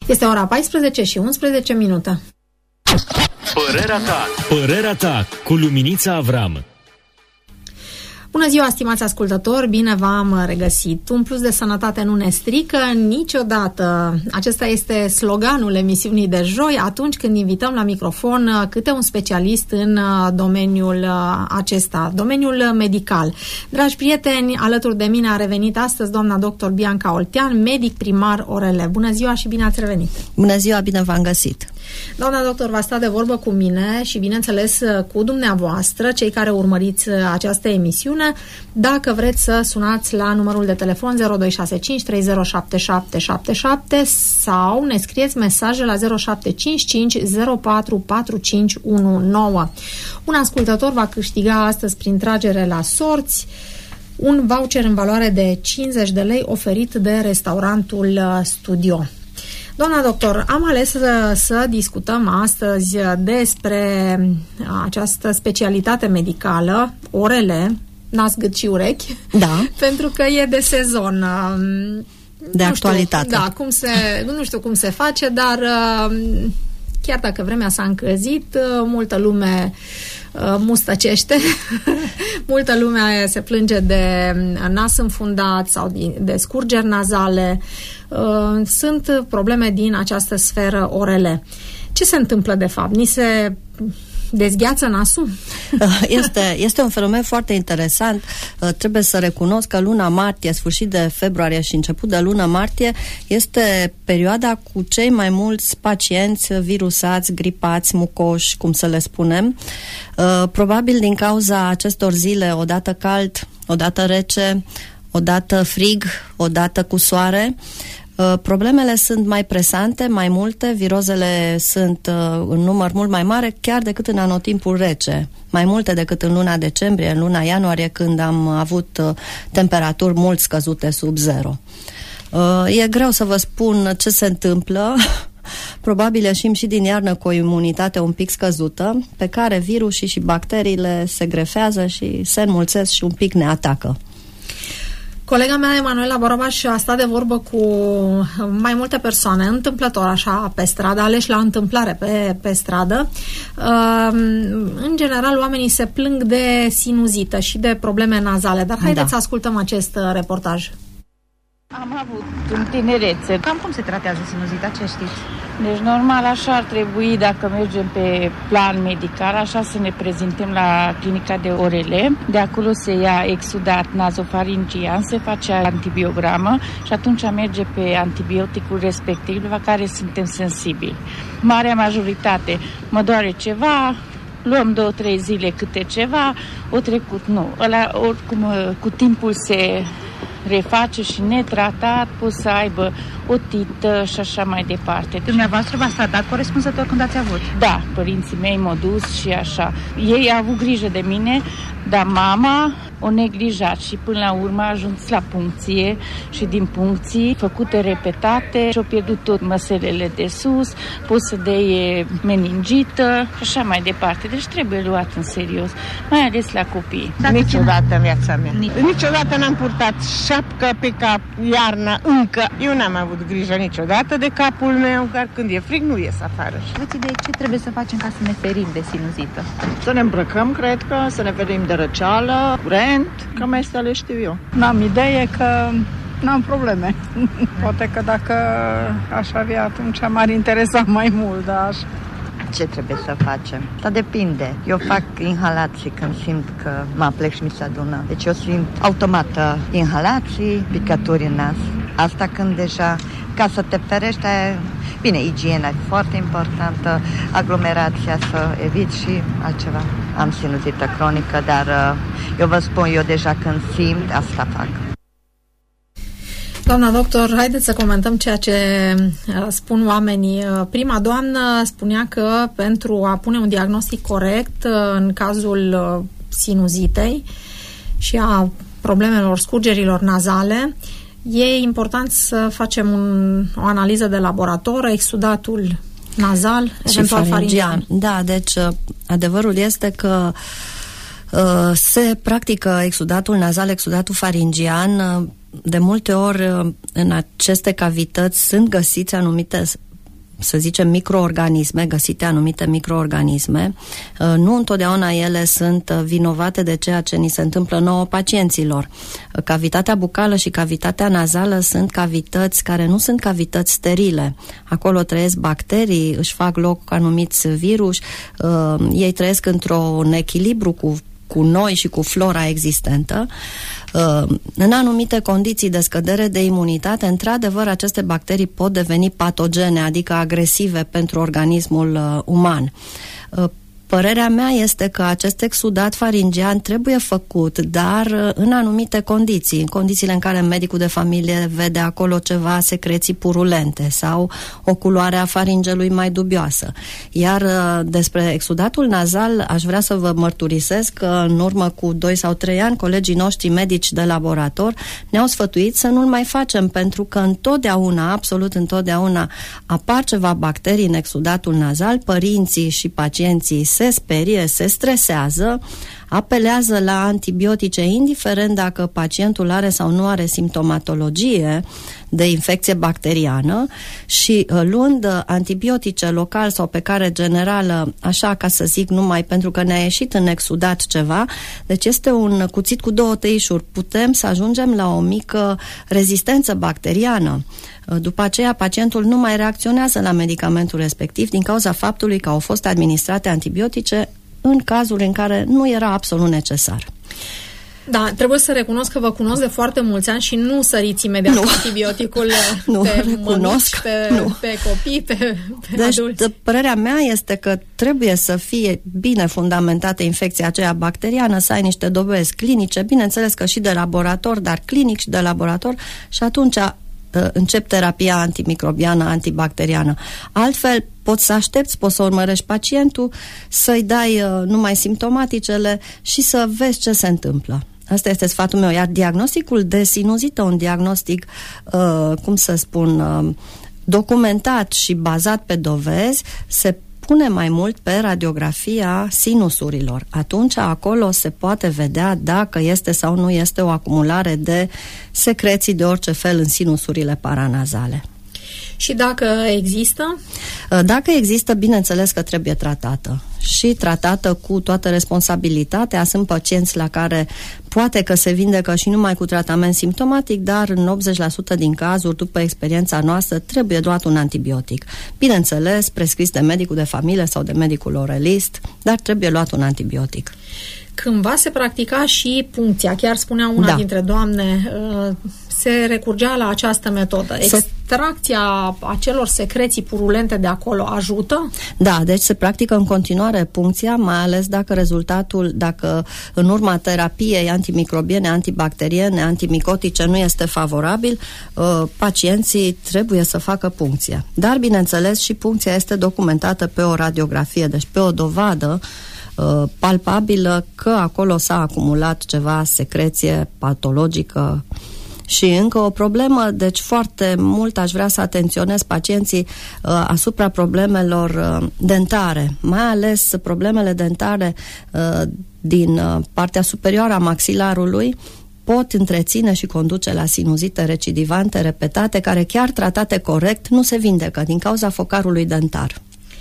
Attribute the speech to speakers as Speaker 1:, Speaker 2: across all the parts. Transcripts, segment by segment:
Speaker 1: Este ora 14 și 11 minute.
Speaker 2: Părerea ta cu Luminița Avram.
Speaker 1: Bună ziua, stimați ascultători, bine v-am regăsit. Un plus de sănătate nu ne strică niciodată. Acesta este sloganul emisiunii de joi, atunci când invităm la microfon câte un specialist în domeniul acesta, domeniul medical. Dragi prieteni, alături de mine a revenit astăzi doamna doctor Bianca Oltean, medic primar ORL. Bună ziua și bine ați revenit!
Speaker 3: Bună ziua, bine v-am găsit!
Speaker 1: Doamna doctor va sta de vorbă cu mine și, bineînțeles, cu dumneavoastră, cei care urmăriți această emisiune. Dacă vreți să sunați la numărul de telefon 0265 307777 sau ne scrieți mesaje la 0755 044519. Un ascultător va câștiga astăzi prin tragere la sorți un voucher în valoare de 50 de lei oferit de restaurantul Studio. Doamna doctor, am ales să discutăm astăzi despre această specialitate medicală, ORL, nas, gât și urechi,
Speaker 3: da.
Speaker 1: Pentru că e de sezon.
Speaker 3: De actualitate.
Speaker 1: Nu știu cum se face, dar chiar dacă vremea s-a încălzit, multă lume mustăcește, multă lume se plânge de nas înfundat sau de scurgeri nazale. Sunt probleme din această sferă ORL. Ce se întâmplă de fapt? Ni se dezgheață nasul?
Speaker 3: Este un fenomen foarte interesant. Trebuie să recunosc că luna martie, sfârșit de februarie și început de luna martie este perioada cu cei mai mulți pacienți virusați, gripați, mucoși, cum să le spunem. Probabil din cauza acestor zile, odată cald, odată rece, odată frig, odată cu soare. Problemele sunt mai presante, mai multe, virozele sunt în număr mult mai mare, chiar decât în anotimpul rece, mai multe decât în luna decembrie, în luna ianuarie, când am avut temperaturi mult scăzute sub zero. E greu să vă spun ce se întâmplă. Probabil ieșim și din iarnă cu o imunitate un pic scăzută, pe care virusii și bacteriile se grefează și se înmulțesc și un pic ne atacă.
Speaker 1: Colega mea, Emanuela Borobaș, a stat de vorbă cu mai multe persoane, întâmplător așa, pe stradă, aleși la întâmplare pe stradă. În general, oamenii se plâng de sinuzită și de probleme nazale, dar haideți să ascultăm acest reportaj.
Speaker 4: Am avut în tinerețe.
Speaker 5: Cam cum se tratează sinuzita, ce știți?
Speaker 4: Deci normal așa ar trebui, dacă mergem pe plan medical, așa să ne prezentăm la clinica de ORL. De acolo se ia exudat nazofaringian, se face antibiogramă și atunci merge pe antibioticul respectiv la care suntem sensibili. Marea majoritate, mă doare ceva, luăm 2-3 zile câte ceva, o trecut, nu. Ăla oricum cu timpul se reface și netratat, poți să aibă otită și așa mai departe.
Speaker 5: Dumneavoastră v-ați tratat corespunzător când ați avut?
Speaker 4: Da, părinții mei m-au dus și așa. Ei au avut grijă de mine, dar mama o neglijat și până la urmă a ajuns la puncție și din puncții făcute repetate și-au pierdut tot măselele de sus, poți să deie meningită și așa mai departe. Deci trebuie luat în serios, mai ales la copii.
Speaker 6: Niciodată în viața mea. Niciodată n-am purtat șapcă pe cap iarna încă. Eu n-am avut grijă niciodată de capul meu, dar când e frig nu ies afară.
Speaker 5: Aveți idee ce trebuie să facem ca să ne ferim de sinuzită?
Speaker 7: Să ne îmbrăcăm, cred că, să ne ferim de răceală, curent, cam astea le știu eu.
Speaker 8: N-am idee că n-am probleme. Poate că dacă aș avea, atunci m-ar interesa mai mult, dar așa.
Speaker 9: Ce trebuie să facem? Dar depinde. Eu fac inhalații când simt că mă plec și mi se adună. Deci eu simt automat inhalații, picături în nas. Asta când deja, ca să te ferești, bine, igiena e foarte importantă, aglomerația să eviți și altceva. Am sinuzită cronică, dar eu vă spun, eu deja când simt, asta fac.
Speaker 1: Doamna doctor, haideți să comentăm ceea ce spun oamenii. Prima doamnă spunea că pentru a pune un diagnostic corect în cazul sinuzitei și a problemelor scurgerilor nazale, e important să facem o analiză de laborator, exudatul nazal, eventual faringian.
Speaker 3: Da, deci adevărul este că se practică exudatul nazal, exudatul faringian. De multe ori în aceste cavități sunt găsiți anumite să zicem, microorganisme, găsite anumite microorganisme. Nu întotdeauna ele sunt vinovate de ceea ce ni se întâmplă nouă pacienților. Cavitatea bucală și cavitatea nazală sunt cavități care nu sunt cavități sterile. Acolo trăiesc bacterii, își fac loc anumiți virus, ei trăiesc într-un echilibru cu noi și cu flora existentă. În anumite condiții de scădere de imunitate, într-adevăr, aceste bacterii pot deveni patogene, adică agresive pentru organismul uman. Părerea mea este că acest exudat faringian trebuie făcut, dar în anumite condiții, în condițiile în care medicul de familie vede acolo ceva secreții purulente sau o culoare a faringelui mai dubioasă. Iar despre exudatul nazal aș vrea să vă mărturisesc că în urmă cu 2 sau 3 ani colegii noștri medici de laborator ne-au sfătuit să nu-l mai facem, pentru că întotdeauna, absolut întotdeauna, apar ceva bacterii în exudatul nazal, părinții și pacienții se sperie, se stresează, apelează la antibiotice, indiferent dacă pacientul are sau nu are simptomatologie de infecție bacteriană, și luând antibiotice local sau pe care generală, așa ca să zic, numai pentru că ne-a ieșit în exudat ceva, deci este un cuțit cu 2 tăișuri. Putem să ajungem la o mică rezistență bacteriană. După aceea, pacientul nu mai reacționează la medicamentul respectiv din cauza faptului că au fost administrate antibiotice în cazuri în care nu era absolut necesar.
Speaker 1: Da, trebuie să recunosc că vă cunosc de foarte mulți ani și nu săriți imediat antibioticul pe mămici, pe copii, pe
Speaker 3: deci,
Speaker 1: adulți.
Speaker 3: Părerea mea este că trebuie să fie bine fundamentată infecția aceea bacteriană, să ai niște dovezi clinice, bineînțeles că și de laborator, dar clinic și de laborator, și atunci încep terapia antimicrobiană, antibacteriană. Altfel, poți să aștepți, poți să urmărești pacientul, să-i dai numai simptomaticele și să vezi ce se întâmplă. Asta este sfatul meu. Iar diagnosticul de sinuzită, un diagnostic, documentat și bazat pe dovezi, se pune mai mult pe radiografia sinusurilor. Atunci, acolo se poate vedea dacă este sau nu este o acumulare de secreții de orice fel în sinusurile paranazale.
Speaker 1: Și dacă există?
Speaker 3: Dacă există, bineînțeles că trebuie tratată. Și tratată cu toată responsabilitatea. Sunt pacienți la care poate că se vindecă și numai cu tratament simptomatic, dar în 80% din cazuri, după experiența noastră, trebuie luat un antibiotic. Bineînțeles, prescris de medicul de familie sau de medicul oralist, dar trebuie luat un antibiotic.
Speaker 1: Cândva se practica și puncția. Chiar spunea una dintre doamne, se recurgea la această metodă. Extracția acelor secreții purulente de acolo ajută?
Speaker 3: Da, deci se practică în continuare puncția, mai ales dacă în urma terapiei antimicrobiene, antibacteriene, antimicotice nu este favorabil, pacienții trebuie să facă puncție. Dar, bineînțeles, și puncția este documentată pe o radiografie, deci pe o dovadă palpabilă că acolo s-a acumulat ceva secreție patologică. Și încă o problemă, deci foarte mult aș vrea să atenționez pacienții asupra problemelor dentare, mai ales problemele dentare din partea superioară a maxilarului pot întreține și conduce la sinuzite recidivante repetate, care chiar tratate corect nu se vindecă din cauza focarului dentar.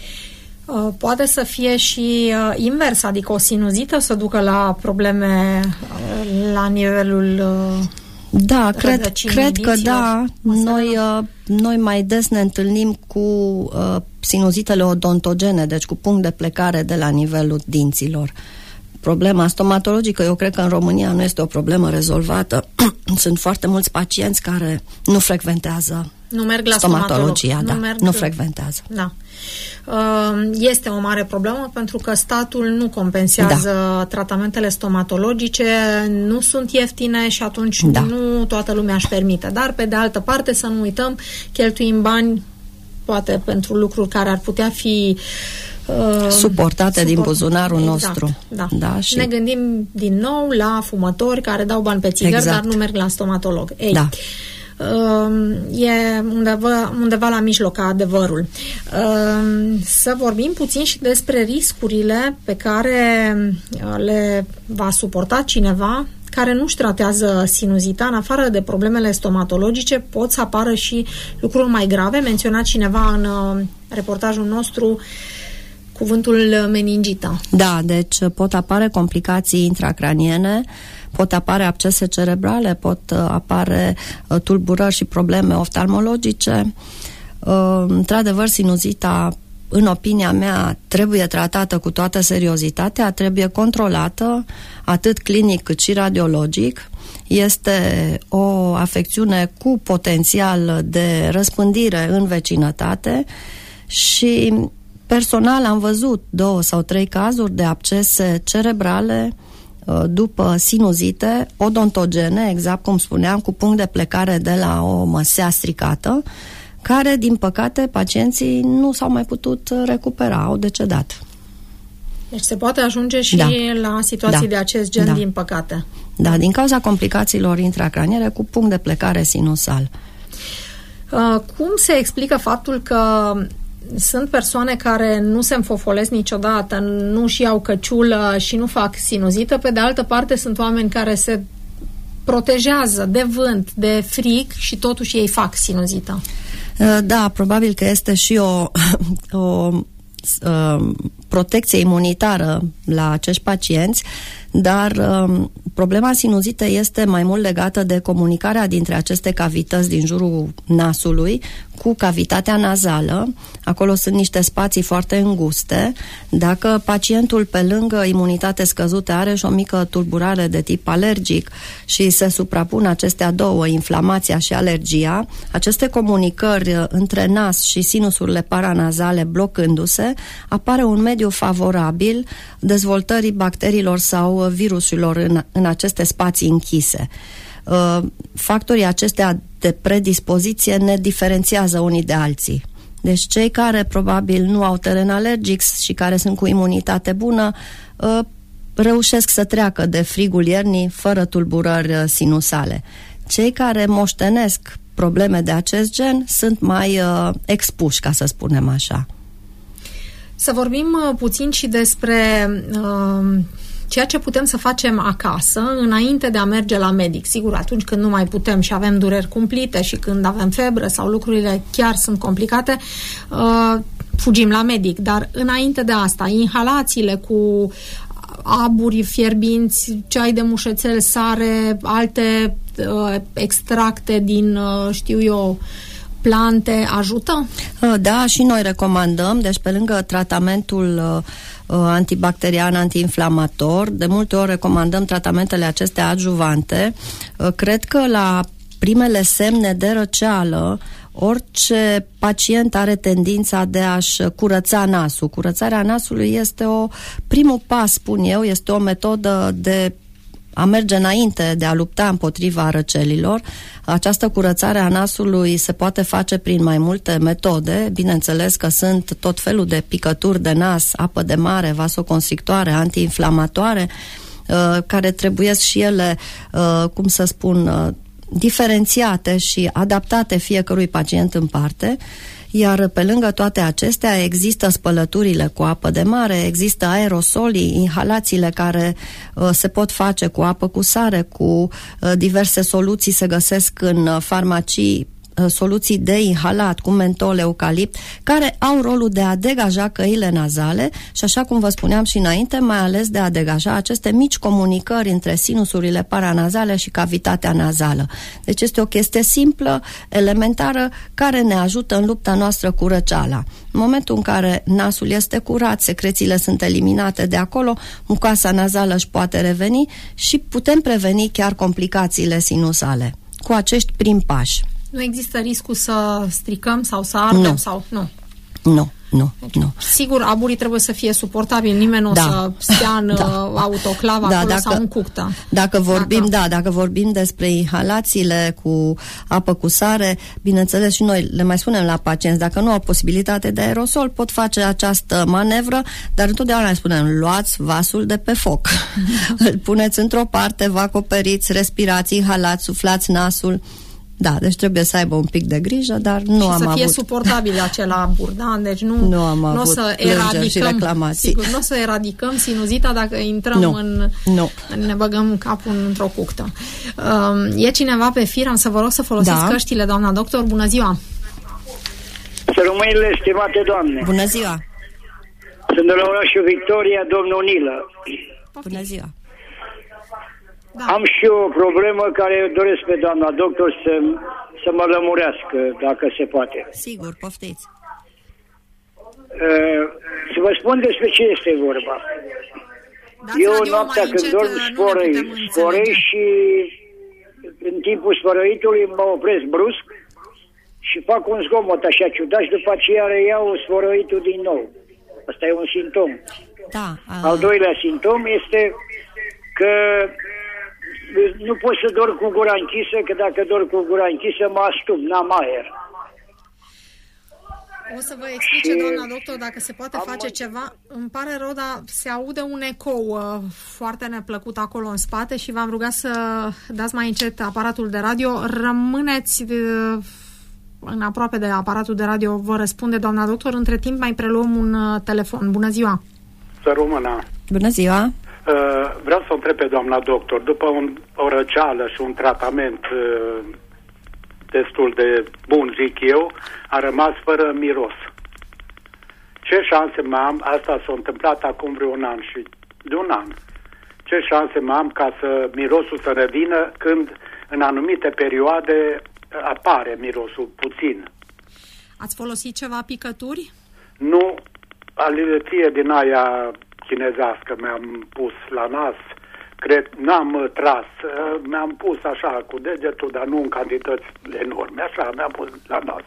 Speaker 1: Poate să fie și invers, adică o sinuzită să ducă la probleme la nivelul
Speaker 3: da, cred că da. Noi mai des ne întâlnim cu sinuzitele odontogene, deci cu punct de plecare de la nivelul dinților. Problema stomatologică, eu cred că în România nu este o problemă rezolvată. Sunt foarte mulți pacienți care nu frecventează stomatologia, nu frecventează.
Speaker 1: Da. Este o mare problemă pentru că statul nu compensează tratamentele stomatologice, nu sunt ieftine și atunci nu toată lumea își permite. Dar, pe de altă parte, să nu uităm, cheltuim bani poate pentru lucruri care ar putea fi
Speaker 3: suportate din buzunarul nostru.
Speaker 1: Da, și ne gândim din nou la fumători care dau bani pe țigări, dar nu merg la stomatolog. E undeva la mijloc adevărul. Să vorbim puțin și despre riscurile pe care le va suporta cineva care nu-și tratează sinuzita. În afară de problemele stomatologice, pot să apară și lucruri mai grave. Menționat cineva în reportajul nostru cuvântul meningită.
Speaker 3: Da, deci pot apare complicații intracraniene, pot apare abscese cerebrale, pot apare tulburări și probleme oftalmologice. Într-adevăr, sinuzita, în opinia mea, trebuie tratată cu toată seriozitatea, trebuie controlată, atât clinic cât și radiologic. Este o afecțiune cu potențial de răspândire în vecinătate și personal am văzut 2 sau 3 cazuri de abscese cerebrale după sinuzite odontogene, exact cum spuneam, cu punct de plecare de la o măsea stricată, care, din păcate, pacienții nu s-au mai putut recupera, au decedat.
Speaker 1: Deci se poate ajunge și la situații de acest gen, din păcate.
Speaker 3: Da, din cauza complicațiilor intracraniere cu punct de plecare sinusal.
Speaker 1: Cum se explică faptul că sunt persoane care nu se înfofolesc niciodată, nu-și iau căciulă și nu fac sinuzită, pe de altă parte sunt oameni care se protejează de vânt, de frig și totuși ei fac sinuzită?
Speaker 3: Da, probabil că este și o protecție imunitară la acești pacienți, dar problema sinuzitei este mai mult legată de comunicarea dintre aceste cavități din jurul nasului cu cavitatea nazală. Acolo sunt niște spații foarte înguste. Dacă pacientul, pe lângă imunitate scăzută, are și o mică tulburare de tip alergic și se suprapun acestea două, inflamația și alergia, aceste comunicări între nas și sinusurile paranazale blocându-se, apare un mediu favorabil dezvoltării bacteriilor sau virusilor în aceste spații închise. Factorii acestea de predispoziție ne diferențiază unii de alții. Deci cei care probabil nu au teren alergic și care sunt cu imunitate bună reușesc să treacă de frigul iernii fără tulburări sinusale. Cei care moștenesc probleme de acest gen sunt mai expuși, ca să spunem așa.
Speaker 1: Să vorbim puțin și despre ceea ce putem să facem acasă înainte de a merge la medic. Sigur, atunci când nu mai putem și avem dureri cumplite și când avem febră sau lucrurile chiar sunt complicate, fugim la medic. Dar înainte de asta, inhalațiile cu aburi fierbinți, ceai de mușețel, sare, alte extracte din, știu eu, plante, ajută?
Speaker 3: Da, și noi recomandăm, deci pe lângă tratamentul antibacterian, antiinflamator, de multe ori recomandăm tratamentele acestea adjuvante. Cred că la primele semne de răceală, orice pacient are tendința de a-și curăța nasul. Curățarea nasului este primul pas, spun eu, este o metodă de a merge înainte de a lupta împotriva răcelilor. Această curățare a nasului se poate face prin mai multe metode. Bineînțeles că sunt tot felul de picături de nas, apă de mare, vasoconstrictoare, antiinflamatoare, care trebuiesc și ele, cum să spun, diferențiate și adaptate fiecărui pacient în parte. Iar pe lângă toate acestea există spălăturile cu apă de mare, există aerosolii, inhalațiile care se pot face cu apă cu sare, cu diverse soluții se găsesc în farmacii, soluții de inhalat cu mentol, eucalipt, care au rolul de a degaja căile nazale și, așa cum vă spuneam și înainte, mai ales de a degaja aceste mici comunicări între sinusurile paranazale și cavitatea nazală. Deci este o chestie simplă, elementară, care ne ajută în lupta noastră cu răceala. În momentul în care nasul este curat, secrețiile sunt eliminate de acolo, mucoasa nazală își poate reveni și putem preveni chiar complicațiile sinusale cu acești primi pași.
Speaker 1: Nu există riscul să stricăm sau să ardem? Sau nu?
Speaker 3: Nu.
Speaker 1: Sigur, aburii trebuie să fie suportabili, nimeni nu o să stea în autoclav acolo sau în cuctă.
Speaker 3: Dacă vorbim despre inhalațiile cu apă cu sare, bineînțeles și noi le mai spunem la pacienți, dacă nu au posibilitate de aerosol, pot face această manevră, dar întotdeauna le spunem, luați vasul de pe foc. Îl puneți într-o parte, vă acoperiți, respirați, inhalați, suflați nasul. Da, deci trebuie să aibă un pic de grijă, dar nu am avut. Și
Speaker 1: să fie suportabil acela abur, da? Deci nu o să eradicăm, sigur, nu o să eradicăm sinuzita dacă intrăm ne băgăm capul într-o cuctă. E cineva pe fir? Am să vă rog să folosiți căștile, doamna doctor. Bună ziua!
Speaker 10: Să rămâinile, stimate doamne.
Speaker 3: Bună ziua!
Speaker 10: Sunt de la orașul Victoria, domnul Nilă.
Speaker 3: Bună ziua!
Speaker 10: Da. Am și eu o problemă care doresc pe doamna doctor să mă lămurească, dacă se poate.
Speaker 3: Sigur, poftiți.
Speaker 10: Să vă spun despre ce este vorba. Eu noaptea când dorm sforăi și în timpul sfărăitului mă opresc brusc și fac un zgomot așa ciudat și după aceea reiau sfărăitul din nou. Asta e un simptom.
Speaker 3: Da,
Speaker 10: Al doilea simptom este că nu pot să dorm cu gura închisă, că dacă dorm cu gura închisă mă astup, n-am aer.
Speaker 1: O să vă explice, doamna doctor, dacă se poate face ceva. Îmi pare rău, dar se aude un ecou foarte neplăcut acolo în spate și v-am rugat să dați mai încet aparatul de radio. Rămâneți în aproape de aparatul de radio, vă răspunde doamna doctor. Între timp mai preluăm un telefon. Bună ziua!
Speaker 11: Să rămână!
Speaker 3: Bună ziua!
Speaker 11: Vreau să o întreb pe doamna doctor, după o răceală și un tratament destul de bun, zic eu, a rămas fără miros. Ce șanse mai am, asta s-a întâmplat acum vreun an și de un an, ce șanse mai am ca să mirosul să revină când în anumite perioade apare mirosul puțin?
Speaker 1: Ați folosit ceva picături?
Speaker 11: Nu, aliție din aia chinezească mi-am pus la nas, cred, n-am tras, mi-am pus așa cu degetul, dar nu în cantități enorme, așa mi-am pus la nas.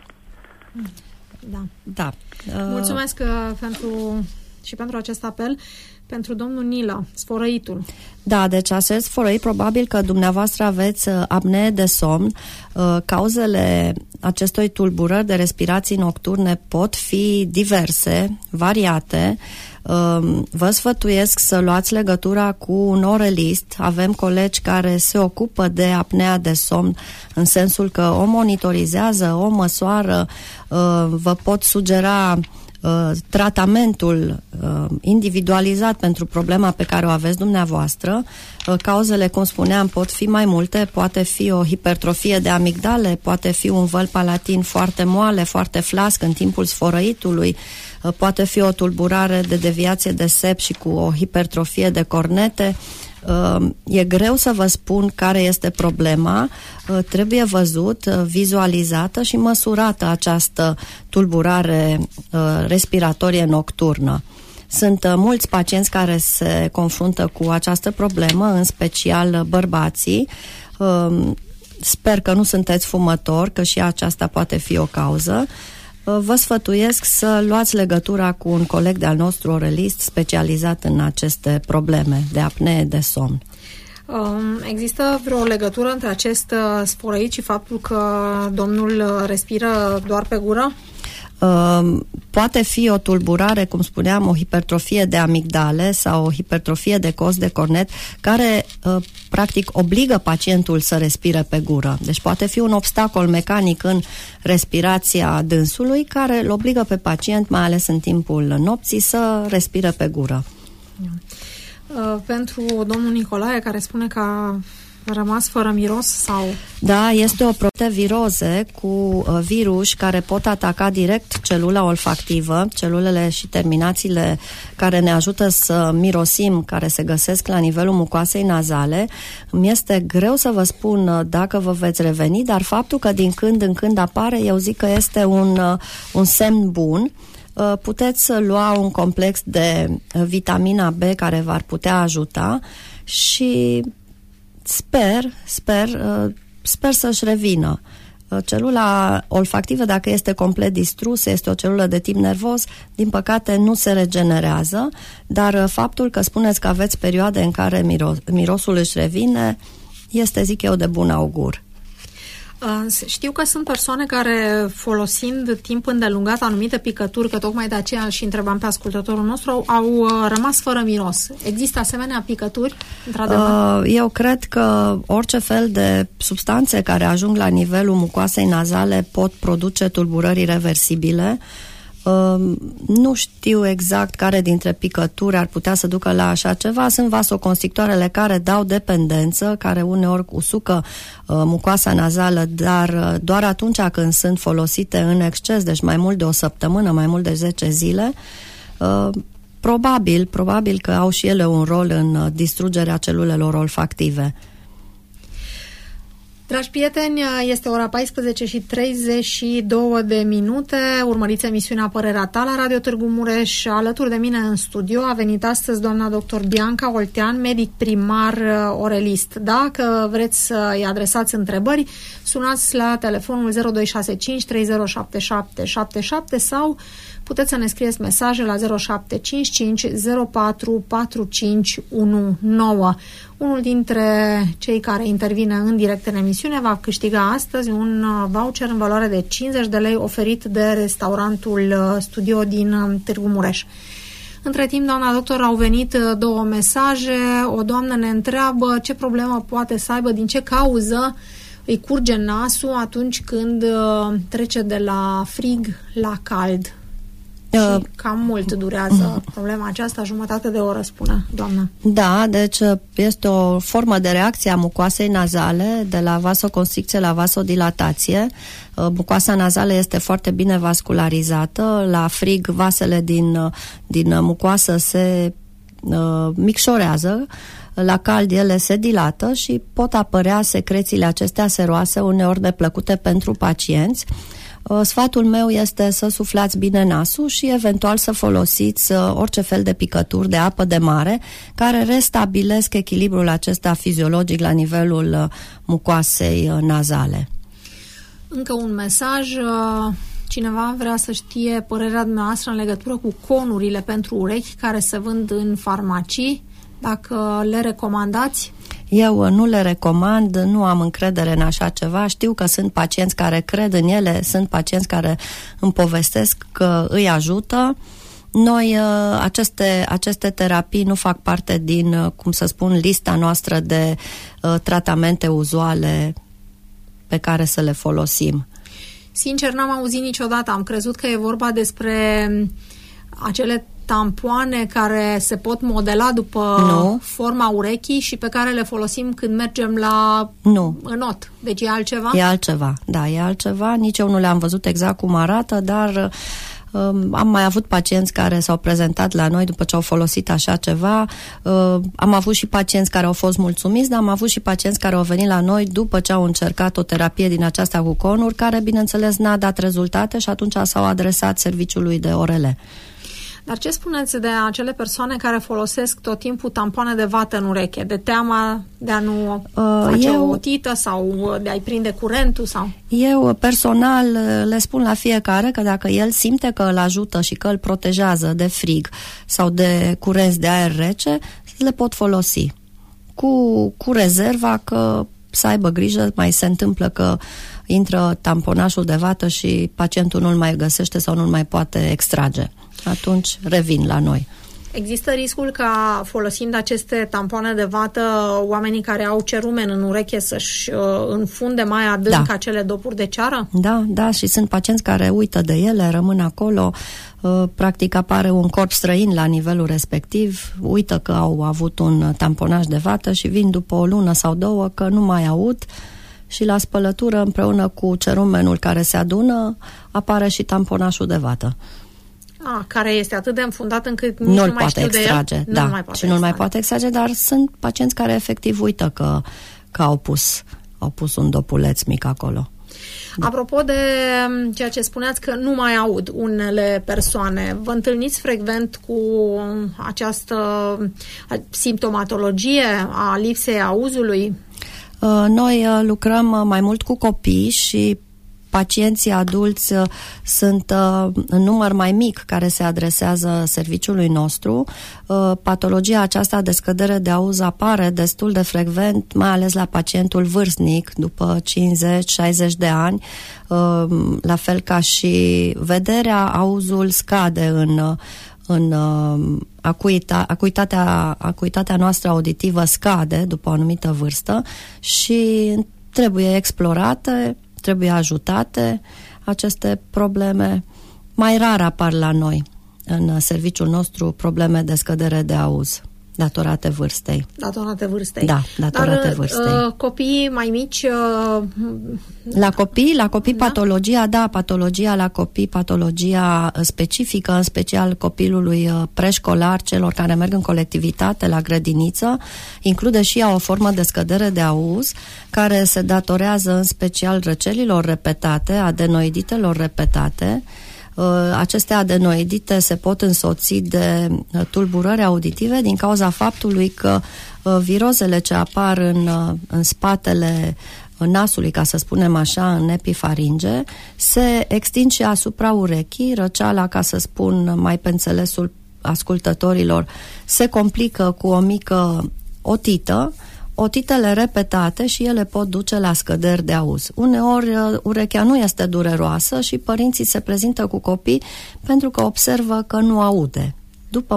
Speaker 1: Da. Mulțumesc pentru acest apel. Pentru domnul Nilă, sfărăitul.
Speaker 3: Da, deci acest sfărăit, probabil că dumneavoastră aveți apnee de somn. Cauzele acestei tulburări de respirații nocturne pot fi diverse, variate. Vă sfătuiesc să luați legătura cu un orelist. Avem colegi care se ocupă de apnea de somn în sensul că o monitorizează, o măsoară, vă pot sugera tratamentul individualizat pentru problema pe care o aveți dumneavoastră. Cauzele, cum spuneam, pot fi mai multe. Poate fi o hipertrofie de amigdale, poate fi un văl palatin foarte moale, foarte flasc în timpul sfărăitului, poate fi o tulburare de deviație de sept și cu o hipertrofie de cornete. E greu să vă spun care este problema. Trebuie văzut, vizualizată și măsurată această tulburare respiratorie nocturnă. Sunt mulți pacienți care se confruntă cu această problemă, în special bărbații. Sper că nu sunteți fumător, că și aceasta poate fi o cauză. Vă sfătuiesc să luați legătura cu un coleg de-al nostru orelist specializat în aceste probleme de apnee de somn.
Speaker 1: Există vreo legătură între acest sfărăit și faptul că domnul respiră doar pe gură?
Speaker 3: Poate fi o tulburare, cum spuneam, o hipertrofie de amigdale sau o hipertrofie de cos de cornet care practic obligă pacientul să respire pe gură. Deci poate fi un obstacol mecanic în respirația dânsului care îl obligă pe pacient, mai ales în timpul nopții, să respire pe gură.
Speaker 1: Pentru domnul Nicolae, care spune că a rămas fără miros sau...
Speaker 3: Da, este o proteviroze cu virus care pot ataca direct celula olfactivă, celulele și terminațiile care ne ajută să mirosim, care se găsesc la nivelul mucoasei nazale. Îmi este greu să vă spun dacă vă veți reveni, dar faptul că din când în când apare, eu zic că este un semn bun. Puteți lua un complex de vitamina B care v-ar putea ajuta și sper să-și revină. Celula olfactivă, dacă este complet distrusă, este o celulă de tip nervos, din păcate nu se regenerează, dar faptul că spuneți că aveți perioade în care mirosul își revine, este, zic eu, de bun augur.
Speaker 1: Știu că sunt persoane care, folosind timp îndelungat anumite picături, că tocmai de aceea și întrebam pe ascultătorul nostru, au rămas fără miros. Există asemenea picături, într-adevăr?
Speaker 3: Eu cred că orice fel de substanțe care ajung la nivelul mucoasei nazale pot produce tulburări irreversibile. Nu știu exact care dintre picături ar putea să ducă la așa ceva. Sunt vasoconstrictoarele care dau dependență, care uneori usucă mucoasa nazală, dar doar atunci când sunt folosite în exces, deci mai mult de o săptămână, mai mult de 10 zile. Probabil că au și ele un rol în distrugerea celulelor olfactive.
Speaker 1: Dragi prieteni, este ora 14:32. Urmăriți emisiunea Părerea ta la Radio Târgu Mureș. Alături de mine în studio a venit astăzi doamna dr. Bianca Oltean, medic primar orelist. Dacă vreți să-i adresați întrebări, sunați la telefonul 0265 307777 sau puteți să ne scrieți mesaje la 0755 04 4519. Unul dintre cei care intervine în direct în emisiune va câștiga astăzi un voucher în valoare de 50 de lei oferit de restaurantul Studio din Târgu Mureș. Între timp, doamna doctor, au venit 2 mesaje. O doamnă ne întreabă ce problemă poate să aibă, din ce cauză îi curge nasul atunci când trece de la frig la cald. Și cam mult durează problema aceasta, jumătate de oră, spune doamna. Da, deci este o formă de reacție a mucoasei nazale, de la vasoconstricție la vasodilatație. Mucoasa nazală este foarte bine vascularizată, la frig vasele din mucoasă se micșorează, la cald ele se dilată și pot apărea secrețiile acestea seroase, uneori neplăcute pentru pacienți. Sfatul meu este să suflați bine nasul și eventual să folosiți orice fel de picături de apă de mare care restabilesc echilibrul acesta fiziologic la nivelul mucoasei nazale. Încă un mesaj. Cineva vrea să știe părerea dumneavoastră în legătură cu conurile pentru urechi care se vând în farmacii. Dacă le recomandați? Eu nu le recomand, nu am încredere în așa ceva. Știu că sunt pacienți care cred în ele, sunt pacienți care îmi povestesc că îi ajută. Noi, aceste terapii nu fac parte din, cum să spun, lista noastră de tratamente uzuale pe care să le folosim. Sincer, n-am auzit niciodată. Am crezut că e vorba despre acele tampoane care se pot modela după forma urechii și pe care le folosim când mergem la înot. Deci e altceva? E altceva, da, e altceva. Nici eu nu le-am văzut exact cum arată, dar am mai avut pacienți care s-au prezentat la noi după ce au folosit așa ceva. Am avut și pacienți care au fost mulțumiți, dar am avut și pacienți care au venit la noi după ce au încercat o terapie din aceasta cu conuri, care, bineînțeles, n-a dat rezultate și atunci s-au adresat serviciului de orele. Dar ce spuneți de acele persoane care folosesc tot timpul tampoane de vată în ureche, de teama de a nu face o otită sau de a-i prinde curentul? Sau? Eu personal le spun la fiecare că dacă el simte că îl ajută și că îl protejează de frig sau de curenți de aer rece, le pot folosi. Cu rezerva că să aibă grijă, mai se întâmplă că intră tamponașul de vată și pacientul nu-l mai găsește sau nu-l mai poate extrage. Atunci revin la noi. Există riscul ca, folosind aceste tampoane de vată, oamenii care au cerumen în ureche să-și înfunde mai adânc acele dopuri de ceară? Da, și sunt pacienți care uită de ele, rămân acolo, practic apare un corp străin la nivelul respectiv, uită că au avut un tamponaj de vată și vin după o lună sau 2 că nu mai aud și la spălătură, împreună cu cerumenul care se adună, apare și tamponașul de vată. Care este atât de înfundat încât nici nu mai știu extrage, de el. Nu mai poate extrage, dar sunt pacienți care efectiv uită că au pus un dopuleț mic acolo. Apropo de ceea ce spuneați că nu mai aud unele persoane, vă întâlniți frecvent cu această simptomatologie a lipsei auzului? Noi lucrăm mai mult cu copii și pacienții adulți sunt în număr mai mic care se adresează serviciului nostru. Patologia aceasta de scădere de auz apare destul de frecvent, mai ales la pacientul vârstnic, după 50-60 de ani. La fel ca și vederea, auzul scade în acuitatea noastră auditivă scade după o anumită vârstă și trebuie explorate, trebuie ajutate aceste probleme.
Speaker 3: mai rar apar la noi în serviciul nostru probleme de scădere de auz datorate vârstei.
Speaker 1: Datorate vârstei.
Speaker 3: Da, datorate vârstei.
Speaker 1: Copiii mai mici...
Speaker 3: La copii patologia la copii, patologia specifică, în special copilului preșcolar, celor care merg în colectivitate, la grădiniță, include și ea o formă de scădere de auz, care se datorează în special răcelilor repetate, adenoiditelor repetate. Aceste adenoidite se pot însoți de tulburări auditive din cauza faptului că virozele ce apar în spatele nasului, ca să spunem așa, în epifaringe, se extind și asupra urechii. Răceala, ca să spun mai pe înțelesul ascultătorilor, se complică cu o mică otită, otitele repetate, și ele pot duce la scăderi de auz. Uneori urechea nu este dureroasă și părinții se prezintă cu copii pentru că observă că nu aude. După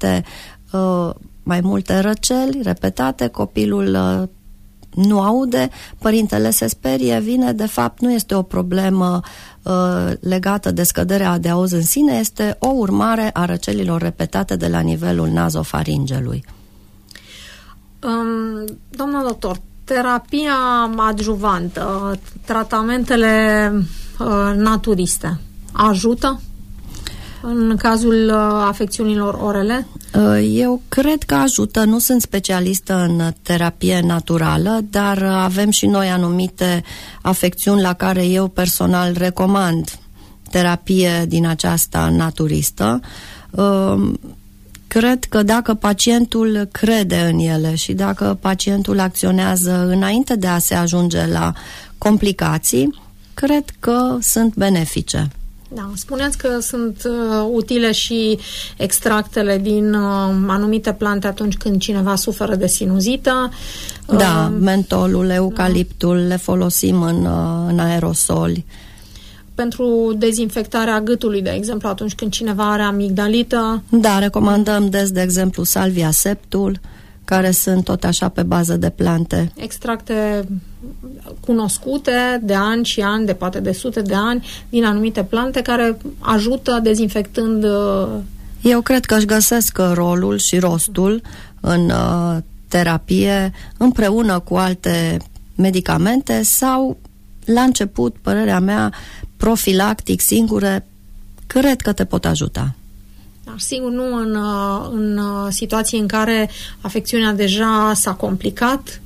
Speaker 3: mai multe răceli repetate, copilul nu aude, părintele se sperie, vine, de fapt nu este o problemă legată de scăderea de auz în sine, este o urmare a răcelilor repetate de la nivelul nazofaringelui.
Speaker 1: Doamna doctor, terapia adjuvantă, tratamentele naturiste ajută în cazul afecțiunilor orele?
Speaker 3: Eu cred că ajută. Nu sunt specialistă în terapie naturală, dar avem și noi anumite afecțiuni la care eu personal recomand terapie din aceasta naturistă. Cred că dacă pacientul crede în ele și dacă pacientul acționează înainte de a se ajunge la complicații, cred că sunt benefice.
Speaker 1: Da, spuneați că sunt utile și extractele din anumite plante atunci când cineva suferă de sinuzită.
Speaker 3: Da, mentolul, eucaliptul, le folosim în aerosoli.
Speaker 1: Pentru dezinfectarea gâtului, de exemplu, atunci când cineva are amigdalită.
Speaker 3: Da, recomandăm de exemplu salvia septul, care sunt tot așa pe bază de plante.
Speaker 1: Extracte cunoscute de ani și ani, de poate de sute de ani, din anumite plante care ajută dezinfectând.
Speaker 3: Eu cred că își găsesc rolul și rostul în terapie împreună cu alte medicamente sau, la început, părerea mea, profilactic, singure, cred că te pot ajuta.
Speaker 1: Dar sigur nu în situații în care afecțiunea deja s-a complicat,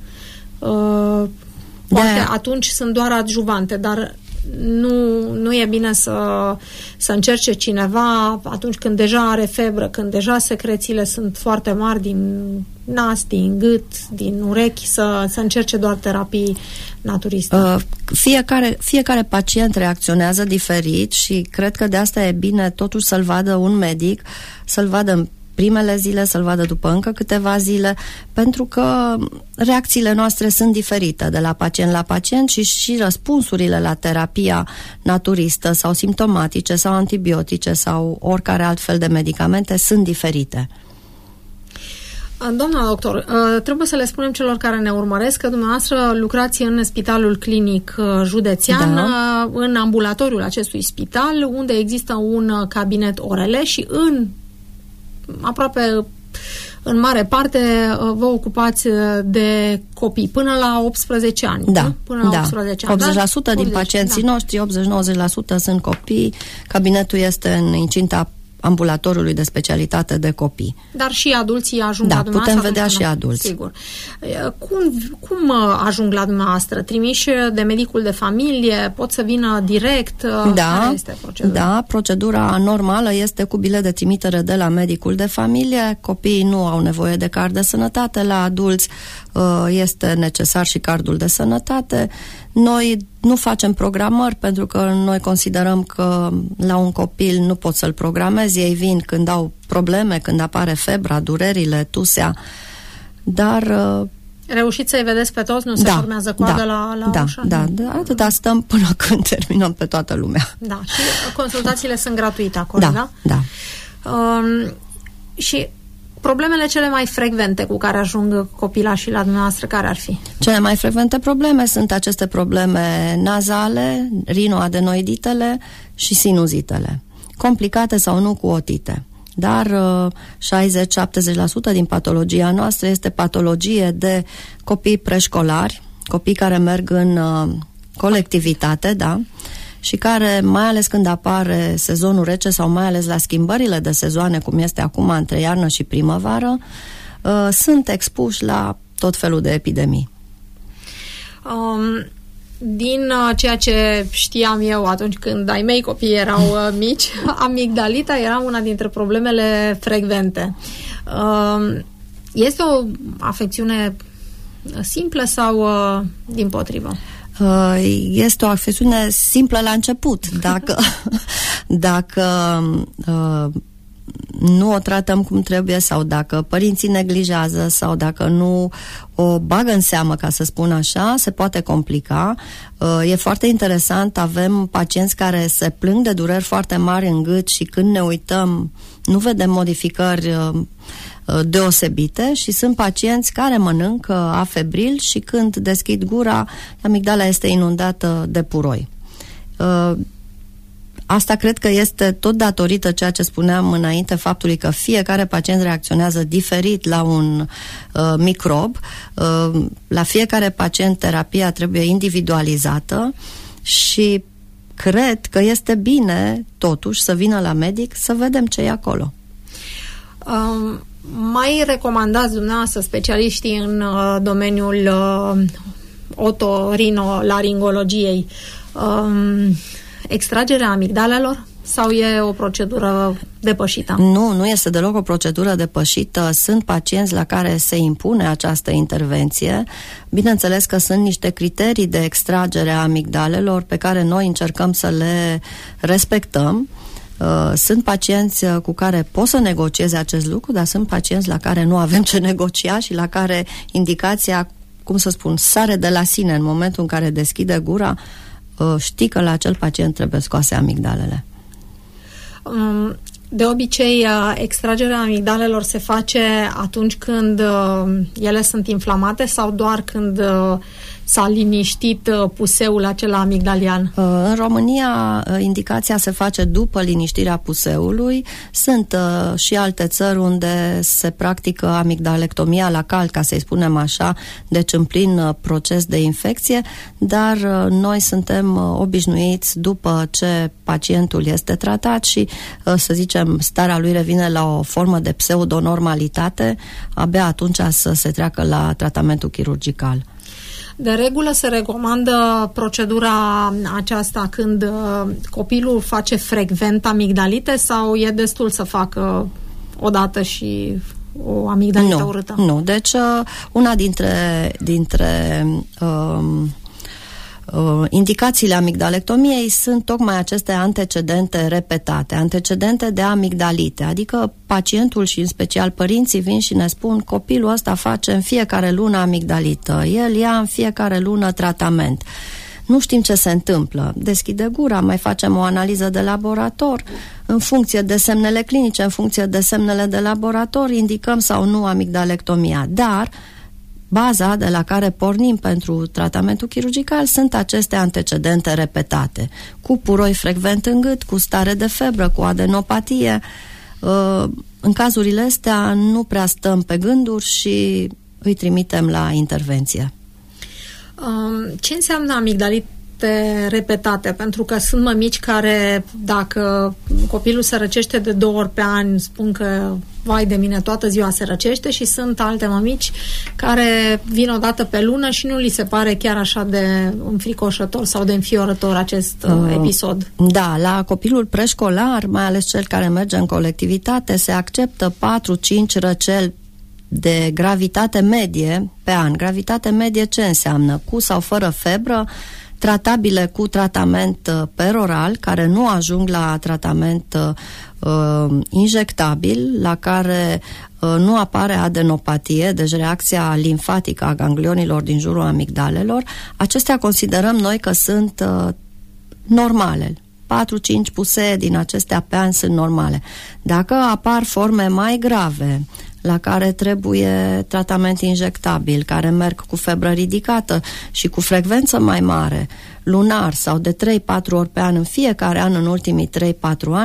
Speaker 1: poate atunci sunt doar adjuvante, dar nu e bine să încerce cineva atunci când deja are febră, când deja secrețiile sunt foarte mari din nas, din gât, din urechi, să încerce doar terapii naturiste.
Speaker 3: Fiecare pacient reacționează diferit și cred că de asta e bine totuși să-l vadă un medic, să-l vadă în primele zile, să-l vadă după încă câteva zile, pentru că reacțiile noastre sunt diferite de la pacient și răspunsurile la terapia naturistă sau simptomatice sau antibiotice sau oricare altfel de medicamente sunt diferite.
Speaker 1: Doamna doctor, trebuie să le spunem celor care ne urmăresc că dumneavoastră lucrați în Spitalul Clinic Județean, da, în ambulatoriul acestui spital, unde există un cabinet orele și aproape în mare parte vă ocupați de copii până la 18 ani.
Speaker 3: Da,
Speaker 1: până la 18 ani.
Speaker 3: 80% din pacienții noștri, 80-90% sunt copii. Cabinetul este în incinta ambulatorului de specialitate de copii.
Speaker 1: Dar și adulții ajung la dumneavoastră?
Speaker 3: Putem vedea și adulți.
Speaker 1: Sigur. Cum ajung la dumneavoastră? Trimiși de medicul de familie? Pot să vină direct? Care este procedura?
Speaker 3: Da, procedura normală este cu bilet de trimitere de la medicul de familie. Copiii nu au nevoie de card de sănătate. La adulți este necesar și cardul de sănătate. Noi nu facem programări pentru că noi considerăm că la un copil nu poți să-l programezi. Ei vin când au probleme, când apare febra, durerile, tusea, dar...
Speaker 1: Reușiți să-i vedeți pe toți? Nu se formează coadă la ușă?
Speaker 3: Da, atâta stăm până când terminăm pe toată lumea.
Speaker 1: Da, și consultațiile sunt gratuite acolo, da?
Speaker 3: Da.
Speaker 1: Și problemele cele mai frecvente cu care ajung copilașii la dumneavoastră, care ar fi?
Speaker 3: Cele mai frecvente probleme sunt aceste probleme nazale, rinoadenoiditele și sinuzitele. complicate sau nu cu otite. Dar 60-70% din patologia noastră este patologie de copii preșcolari, copii care merg în colectivitate, da, și care, mai ales când apare sezonul rece sau mai ales la schimbările de sezoane, cum este acum între iarnă și primăvară, sunt expuși la tot felul de epidemii.
Speaker 1: Din ceea ce știam eu atunci când ai mei copii erau mici, amigdalita era una dintre problemele frecvente. Este o afecțiune simplă sau dimpotrivă?
Speaker 3: Este o afecțiune simplă la început. Dacă nu o tratăm cum trebuie sau dacă părinții neglijează sau dacă nu o bagă în seamă, ca să spun așa, se poate complica. E foarte interesant, avem pacienți care se plâng de dureri foarte mari în gât și când ne uităm nu vedem modificări deosebite și sunt pacienți care mănâncă afebril și când deschid gura, amigdala este inundată de puroi. Asta cred că este tot datorită ceea ce spuneam înainte, faptului că fiecare pacient reacționează diferit la un microb. La fiecare pacient terapia trebuie individualizată și cred că este bine totuși să vină la medic să vedem ce e acolo.
Speaker 1: Mai recomandați dumneavoastră specialiștii în domeniul otorinolaringologiei extragerea amigdalelor sau e o procedură depășită?
Speaker 3: Nu este deloc o procedură depășită. Sunt pacienți la care se impune această intervenție. Bineînțeles că sunt niște criterii de extragere a amigdalelor pe care noi încercăm să le respectăm. Sunt pacienți cu care pot să negocieze acest lucru, dar sunt pacienți la care nu avem ce negocia și la care indicația, cum să spun, sare de la sine în momentul în care deschide gura, știi că la acel pacient trebuie scoase amigdalele.
Speaker 1: De obicei, extragerea amigdalelor se face atunci când ele sunt inflamate sau doar când s-a liniștit puseul acela amigdalian?
Speaker 3: În România, indicația se face după liniștirea puseului. Sunt și alte țări unde se practică amigdalectomia la cald, ca să-i spunem așa, deci în plin proces de infecție, dar noi suntem obișnuiți după ce pacientul este tratat și, să zicem, starea lui revine la o formă de pseudonormalitate, abia atunci să se treacă la tratamentul chirurgical.
Speaker 1: De regulă se recomandă procedura aceasta când copilul face frecvent amigdalite sau e destul să facă odată și o amigdalită urâtă?
Speaker 3: Nu, deci una dintre indicațiile amigdalectomiei sunt tocmai aceste antecedente repetate, antecedente de amigdalite, adică pacientul și în special părinții vin și ne spun: copilul ăsta face în fiecare lună amigdalită, el ia în fiecare lună tratament. Nu știm ce se întâmplă. Deschide gura, mai facem o analiză de laborator. În funcție de semnele clinice, în funcție de semnele de laborator, indicăm sau nu amigdalectomia. Dar baza de la care pornim pentru tratamentul chirurgical sunt aceste antecedente repetate, cu puroi frecvent în gât, cu stare de febră, cu adenopatie. În cazurile astea nu prea stăm pe gânduri și îi trimitem la intervenție.
Speaker 1: Ce înseamnă amigdalite repetate? Pentru că sunt mămici care, dacă copilul se răcește de 2 ori pe an, spun că vai de mine, toată ziua se răcește, și sunt alte mămici care vin o dată pe lună și nu li se pare chiar așa de înfricoșător sau de înfiorător acest episod. Da, la copilul preșcolar, mai ales cel care merge în colectivitate, se acceptă 4-5 răceli de gravitate medie pe an. Gravitate medie ce înseamnă? Cu sau fără febră, tratabile cu tratament peroral, care nu ajung la tratament injectabil, la care nu apare adenopatie, deci reacția limfatică a ganglionilor din jurul amigdalelor. Acestea considerăm noi că sunt normale. 4-5 pusee din acestea pe an sunt normale. Dacă apar forme mai grave, la care trebuie tratament injectabil, care merg cu febră ridicată și cu frecvență mai mare, lunar sau de 3-4 ori pe an în fiecare an în ultimii 3-4 ani,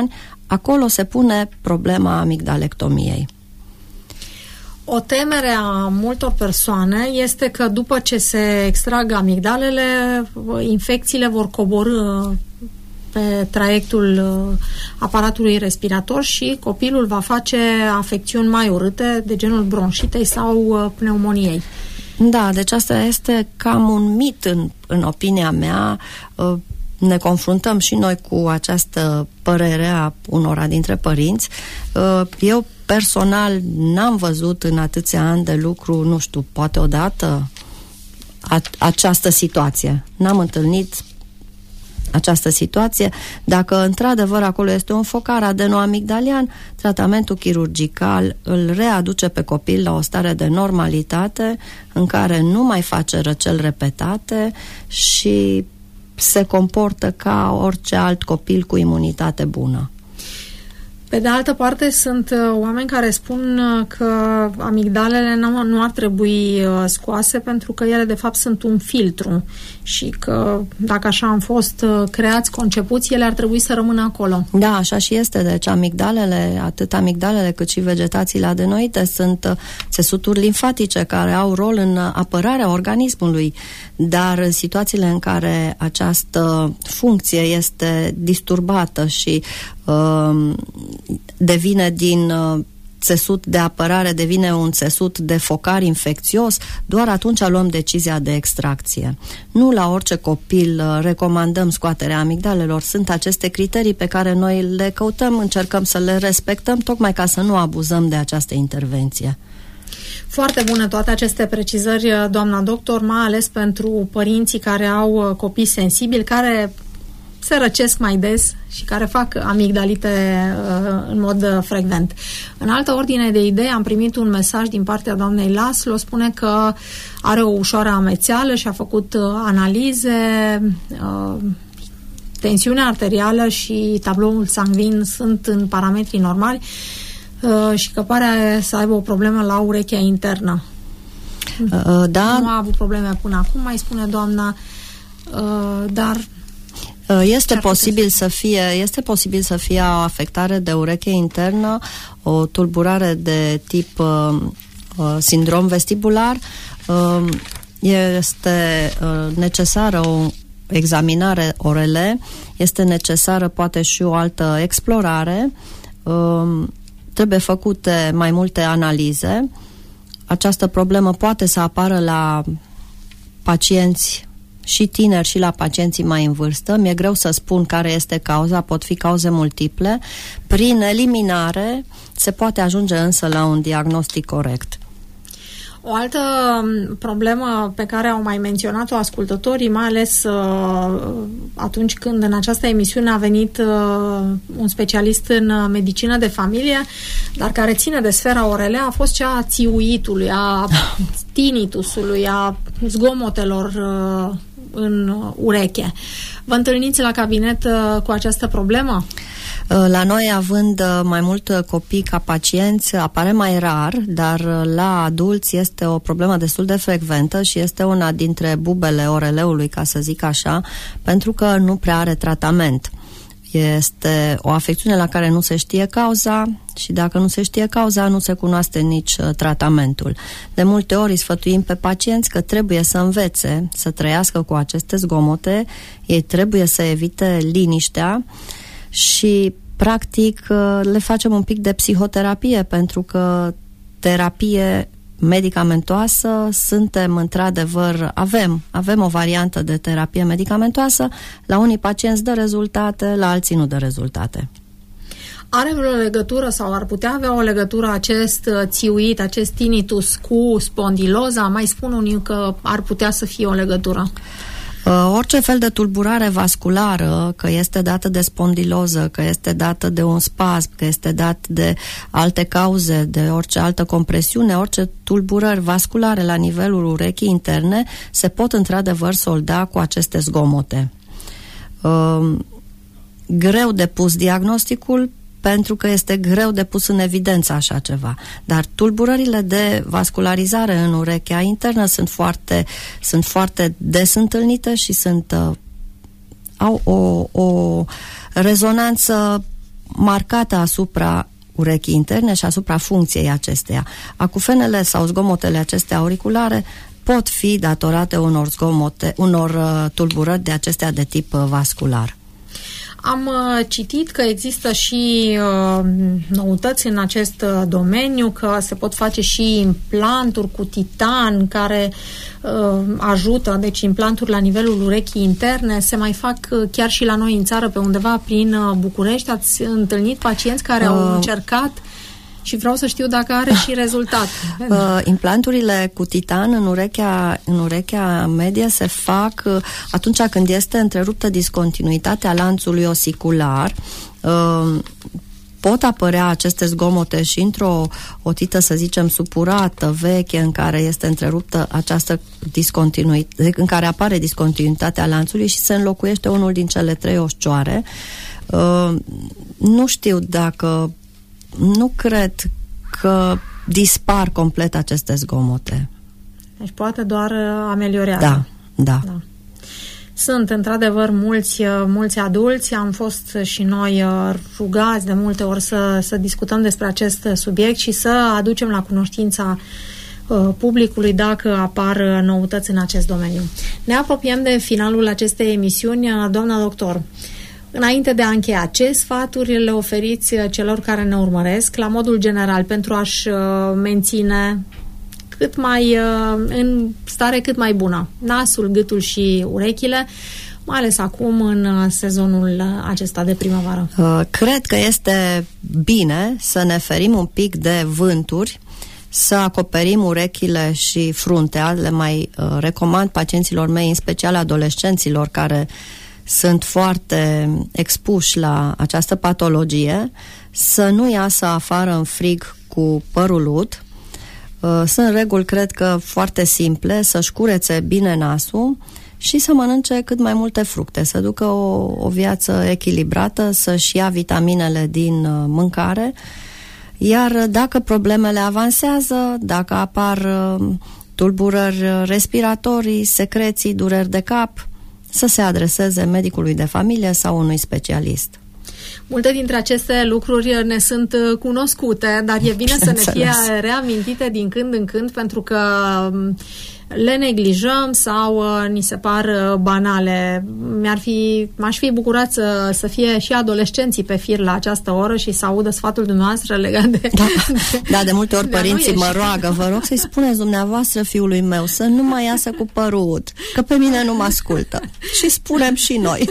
Speaker 3: acolo se pune problema amigdalectomiei.
Speaker 1: O temere a multor persoane este că după ce se extrag amigdalele, infecțiile vor coborî pe traiectul aparatului respirator și copilul va face afecțiuni mai urâte de genul bronșitei sau pneumoniei.
Speaker 3: Da, deci asta este cam un mit în opinia mea. Ne confruntăm și noi cu această părere a unora dintre părinți. Eu personal n-am văzut în atâția ani de lucru, nu știu, poate odată această situație. N-am întâlnit această situație. Dacă într-adevăr acolo este un focar adenoamigdalian, tratamentul chirurgical îl readuce pe copil la o stare de normalitate în care nu mai face răceli repetate și se comportă ca orice alt copil cu imunitate bună.
Speaker 1: Pe de altă parte, sunt oameni care spun că amigdalele nu ar trebui scoase pentru că ele, de fapt, sunt un filtru și că, dacă așa am fost creați, concepuți, ele ar trebui să rămână acolo.
Speaker 3: Da, așa și este. Deci amigdalele, atât amigdalele cât și vegetațiile adenoide sunt țesuturi limfatice care au rol în apărarea organismului, dar în situațiile în care această funcție este disturbată și devine din țesut de apărare, devine un țesut de focar infecțios, doar atunci luăm decizia de extracție. Nu la orice copil recomandăm scoaterea amigdalelor. Sunt aceste criterii pe care noi le căutăm, încercăm să le respectăm, tocmai ca să nu abuzăm de această intervenție.
Speaker 1: Foarte bune toate aceste precizări, doamna doctor, mai ales pentru părinții care au copii sensibili, care se răcesc mai des și care fac amigdalite în mod frecvent. În altă ordine de idei, am primit un mesaj din partea doamnei Laslo, spune că are o ușoară amețeală și a făcut analize, tensiunea arterială și tabloul sanguin sunt în parametrii normali și că pare să aibă o problemă la urechea internă.
Speaker 3: Da.
Speaker 1: Nu a avut probleme până acum, mai spune doamna, dar
Speaker 3: este posibil să fie o afectare de ureche internă, o tulburare de tip sindrom vestibular. Este necesară o examinare ORL, este necesară poate și o altă explorare, trebuie făcute mai multe analize. Această problemă poate să apară la pacienți și tineri și la pacienții mai în vârstă. Mi-e greu să spun care este cauza, pot fi cauze multiple. Prin eliminare se poate ajunge însă la un diagnostic corect.
Speaker 1: O altă problemă pe care au mai menționat-o ascultătorii, mai ales atunci când în această emisiune a venit un specialist în medicină de familie, dar care ține de sfera ORL, a fost cea a țiuitului, a tinnitusului, a zgomotelor în ureche. Vă întâlniți la cabinet cu această problemă?
Speaker 3: La noi, având mai mult copii ca pacienți, apare mai rar, dar la adulți este o problemă destul de frecventă și este una dintre bubele ORL-ului, ca să zic așa, pentru că nu prea are tratament. Este o afecțiune la care nu se știe cauza și dacă nu se știe cauza, nu se cunoaște nici tratamentul. De multe ori îi sfătuim pe pacienți că trebuie să învețe să trăiască cu aceste zgomote, ei trebuie să evite liniștea și practic le facem un pic de psihoterapie, pentru că terapie medicamentoasă suntem într-adevăr, avem o variantă de terapie medicamentoasă, la unii pacienți dă rezultate, la alții nu dă rezultate.
Speaker 1: Are vreo legătură sau ar putea avea o legătură acest țiuit, acest tinnitus cu spondiloza? Mai spun unii că ar putea să fie o legătură.
Speaker 3: Orice fel de tulburare vasculară, că este dată de spondiloză, că este dată de un spasm, că este dat de alte cauze, de orice altă compresiune, orice tulburări vasculare la nivelul urechii interne, se pot într-adevăr solda cu aceste zgomote. Greu de pus diagnosticul, pentru că este greu de pus în evidență așa ceva. Dar tulburările de vascularizare în urechea internă sunt foarte des întâlnite și au o rezonanță marcată asupra urechii interne și asupra funcției acesteia. Acufenele sau zgomotele acestea auriculare pot fi datorate unor tulburări de acestea de tip vascular.
Speaker 1: Am citit că există și noutăți în acest domeniu, că se pot face și implanturi cu titan care ajută, deci implanturi la nivelul urechii interne, se mai fac chiar și la noi în țară, pe undeva prin București. Ați întâlnit pacienți care au încercat și vreau să știu dacă are și rezultat.
Speaker 3: Implanturile cu titan în urechea medie se fac atunci când este întreruptă discontinuitatea lanțului osicular. Pot apărea aceste zgomote și într-o otită, să zicem, supurată, veche, în care este întreruptă această discontinuitate, în care apare discontinuitatea lanțului și se înlocuiește unul din cele 3 oșcioare. Nu știu dacă... Nu cred că dispar complet aceste zgomote.
Speaker 1: Deci poate doar ameliorează.
Speaker 3: Da.
Speaker 1: Sunt într-adevăr mulți adulți, am fost și noi rugați de multe ori să discutăm despre acest subiect și să aducem la cunoștința publicului dacă apar noutăți în acest domeniu. Ne apropiem de finalul acestei emisiuni. Doamna doctor, înainte de a încheia, ce sfaturi le oferiți celor care ne urmăresc la modul general pentru a-și menține în stare cât mai bună nasul, gâtul și urechile, mai ales acum în sezonul acesta de primăvară?
Speaker 3: Cred că este bine să ne ferim un pic de vânturi, să acoperim urechile și fruntea. Le mai recomand pacienților mei, în special adolescenților care sunt foarte expuși la această patologie, să nu iasă afară în frig cu părul ud. Sunt reguli, cred că, foarte simple: să-și curețe bine nasul și să mănânce cât mai multe fructe, să ducă o viață echilibrată, să-și ia vitaminele din mâncare. Iar dacă problemele avansează, dacă apar tulburări respiratorii, secreții, dureri de cap, să se adreseze medicului de familie sau unui specialist.
Speaker 1: Multe dintre aceste lucruri ne sunt cunoscute, dar e bine să ne fie reamintite din când în când, pentru că le neglijăm sau ni se par banale. M-aș fi bucurat să fie și adolescenții pe fir la această oră și să audă sfatul dumneavoastră legat de...
Speaker 3: Da, de multe ori părinții mă roagă: vă rog să-i spuneți dumneavoastră fiului meu să nu mai iasă cu părul ud, că pe mine nu mă ascultă. Și spunem și noi.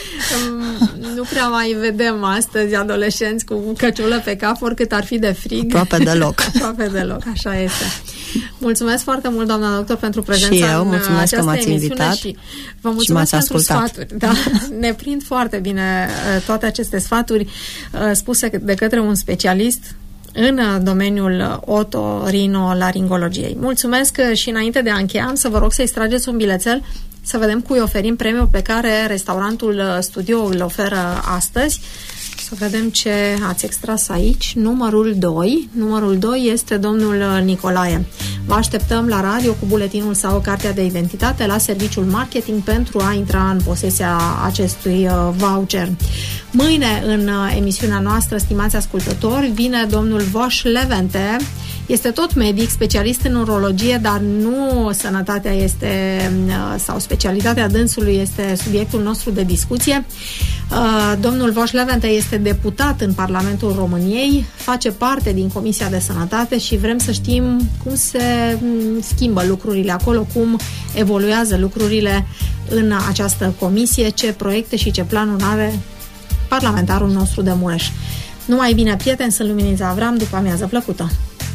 Speaker 1: Nu prea mai vedem astăzi adolescenți cu căciulă pe cap, oricât ar fi de frig.
Speaker 3: Aproape deloc.
Speaker 1: Aproape deloc, așa este. Mulțumesc foarte mult, doamna doctor, pentru prezența
Speaker 3: și eu, mulțumesc în această
Speaker 1: că m-ați
Speaker 3: invitat
Speaker 1: și vă mulțumesc pentru ascultat. Sfaturi. Da, ne prind foarte bine toate aceste sfaturi spuse de către un specialist în domeniul otorinolaringologiei. Mulțumesc și înainte de a încheia, am să vă rog să extrageți un bilețel să vedem cui oferim premiul pe care restaurantul Studio îl oferă astăzi. Să vedem ce ați extras aici. Numărul 2. Numărul 2 este domnul Nicolae. Vă așteptăm la radio cu buletinul sau cartea de identitate la serviciul marketing pentru a intra în posesia acestui voucher. Mâine, în emisiunea noastră, stimați ascultători, vine domnul Voș Levente. Este tot medic, specialist în urologie, dar nu sănătatea este, sau specialitatea dânsului este subiectul nostru de discuție. Domnul Voș Levente este deputat în Parlamentul României, face parte din Comisia de Sănătate și vrem să știm cum se schimbă lucrurile acolo, cum evoluează lucrurile în această comisie, ce proiecte și ce planuri are parlamentarul nostru de Mureș. Numai bine, prieteni, sunt Luminița Avram, după amiază plăcută!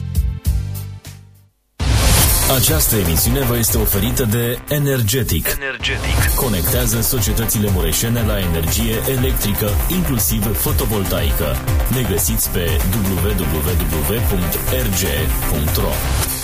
Speaker 2: Această emisiune vă este oferită de Energetic. Conectează societățile mureșene la energie electrică, inclusiv fotovoltaică. Ne găsiți pe www.rge.ro.